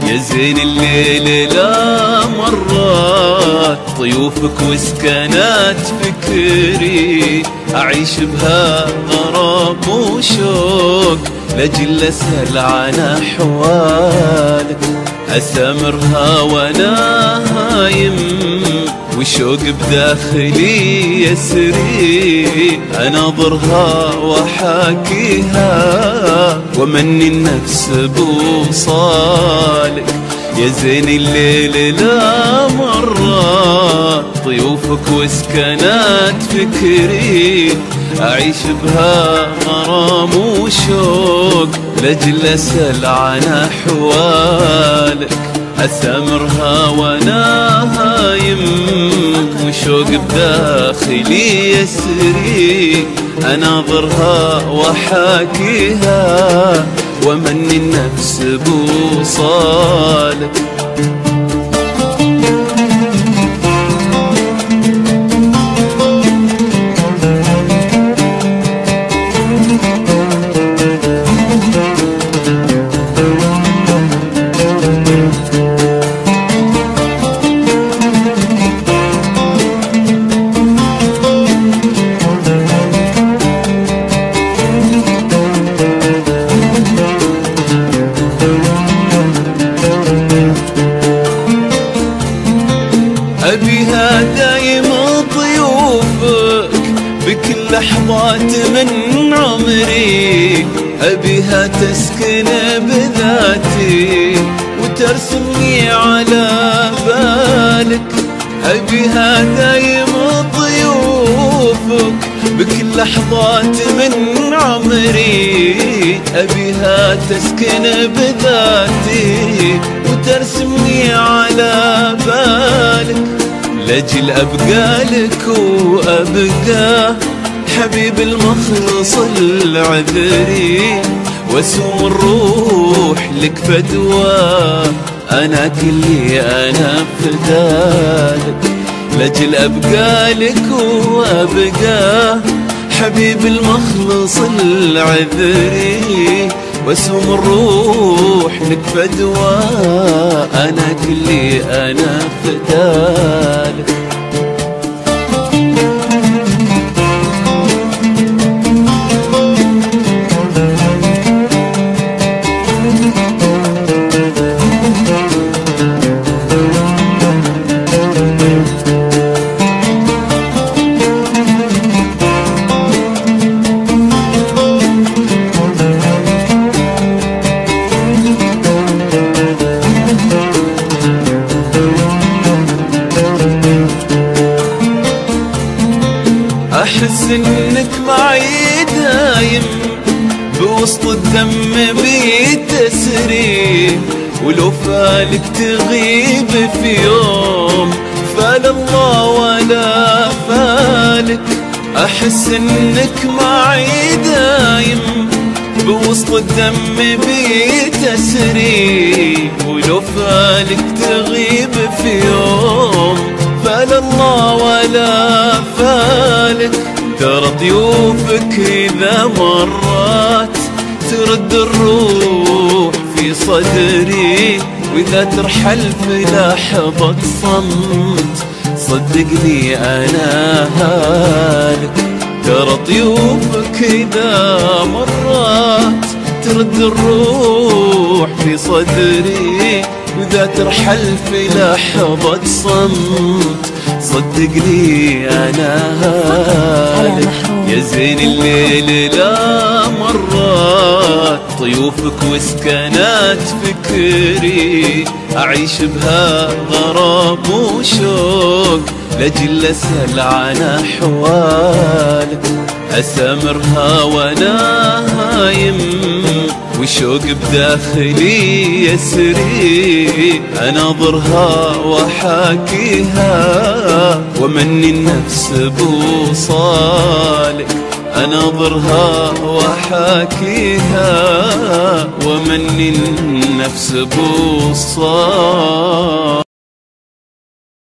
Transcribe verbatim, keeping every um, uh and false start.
يا زين الليل لا مرات طيوفك وسكنات فكري، أعيش بها غرام وشوق لجل أسأل عن أحوالك. أسامرها وأنا هايم والشوق بداخلي يسري، أناظرها وأحاكيها ومني النفس بوصالك. يا زين الليل لا مرات طيوفك وسكنات فكري، أعيش بها غرام وشوق لجل أسأل عن أحوالك. أسامرها وأنا هايم وشوق بداخلي يسري، أناظرها وأحاكيها ومني النفس بوصالك. أبيها دايم ضيوفك بكل لحظات من عمري، أبيها تسكن بذاتي وترسمني على بالك. أبيها دايم ضيوفك بكل لحظات من عمري، أبيها تسكن بذاتي وترسمني على بالك. لجل أبقى لك وأبقى حبيب المخلص العذري، واسوم الروح لك فدوى أنا كلي أنا فدالك. لجل أبقى لك وأبقى حبيب المخلص العذري، واسوم الروح لك فدوى أنا كلي أنا فدالك. أحس إنك معي دايم بوسط الدم بتسري، ولو فالك تغيب في يوم فال الله ولا فالك. أحس إنك معي دايم بوسط الدم بتسري، ولو فالك تغيب في يوم فال الله ولا فالك. ترى ضيوفك إذا مرات ترد الروح في صدري، وإذا ترحل في لحظة صمت صدقني أنا هالك. ترى ضيوفك إذا مرات ترد الروح في صدري، وإذا ترحل في لحظة صمت صدقني أنا هالك. يا زين الليل لا مرات طيوفك وسكنات فكري، أعيش بها غرام وشوق لجل أسأل عن أحوالك. أسامرها وأنا هايم والشوق بداخلي يسري، أناظرها وأحاكيها ومني النفس بوصالك. أناظرها وأحاكيها ومني النفس بوصالك.